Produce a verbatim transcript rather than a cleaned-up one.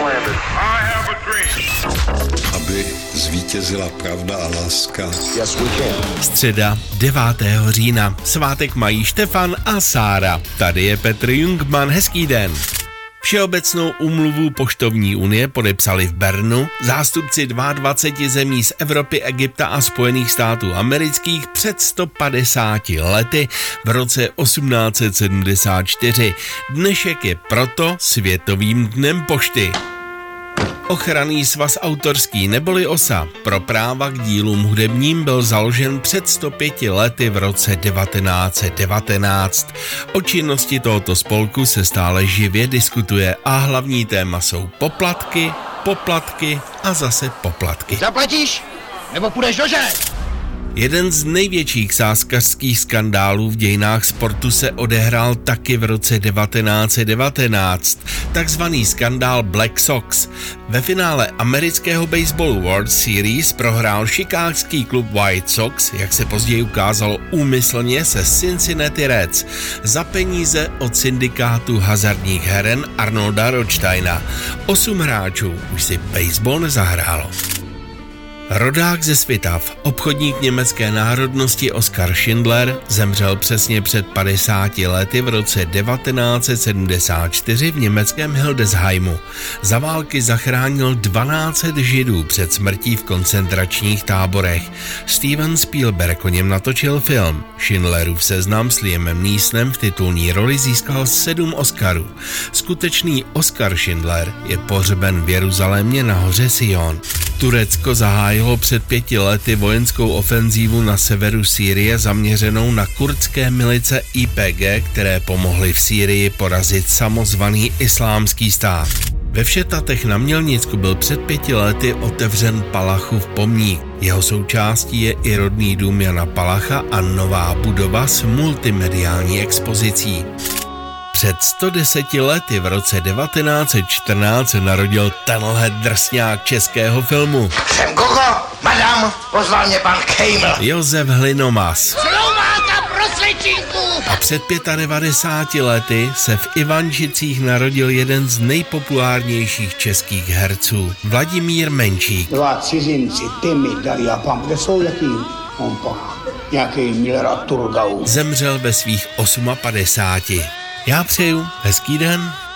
Aby zvítězila pravda a láska. Yes, we can. Středa, devátého října. Svátek mají Štefan a Sára. Tady je Petr Jungmann. Hezký den. Všeobecnou úmluvu Poštovní unie podepsali v Bernu zástupci dvaceti dvou zemí z Evropy, Egypta a Spojených států amerických před sto padesáti lety v roce osmnáct set sedmdesát čtyři. Dnešek je proto Světovým dnem pošty. Ochranný svaz autorský neboli O S A pro práva k dílům hudebním byl založen před sto pěti lety v roce devatenáct set devatenáct. O činnosti tohoto spolku se stále živě diskutuje a hlavní téma jsou poplatky, poplatky a zase poplatky. Zaplatíš, nebo půjdeš do ženy? Jeden z největších sázkařských skandálů v dějinách sportu se odehrál taky v roce devatenáct set devatenáct, takzvaný skandál Black Sox. Ve finále amerického baseballu World Series prohrál chicagský klub White Sox, jak se později ukázalo úmyslně, se Cincinnati Reds za peníze od syndikátu hazardních heren Arnolda Rothsteina. Osm hráčů už si baseball nezahrálo. Rodák ze Svitav, obchodník německé národnosti Oskar Schindler, zemřel přesně před padesáti lety v roce devatenáct set sedmdesát čtyři v německém Hildesheimu. Za války zachránil dvanáct set Židů před smrtí v koncentračních táborech. Steven Spielberg o něm natočil film. Schindlerův seznam s Liamem Neesonem v titulní roli získal sedm Oscarů. Skutečný Oskar Schindler je pohřben v Jeruzalémě na hoře Sion. Turecko zahájilo před pěti lety vojenskou ofenzívu na severu Sýrie zaměřenou na kurdské milice I P G, které pomohly v Sýrii porazit samozvaný Islámský stát. Ve Všetatech na Mělnicku byl před pěti lety otevřen Palachův pomník. Jeho součástí je i rodný dům Jana Palacha a nová budova s multimediální expozicí. Před sto deseti lety v roce devatenáct set čtrnáct se narodil tenhle drsňák českého filmu. Jsem Gogo, madam, pozval mě pan Kejml. Josef Hlinomas. Slováka pro svědčinku. A před devadesáti pěti lety se v Ivančicích narodil jeden z nejpopulárnějších českých herců, Vladimír Menšík. Dva cizinci, ty mi dali a pan, kde jsou jaký? On pan, nějaký Miller Turgau. Zemřel ve svých osmapadesáti. Já přeju hezký den.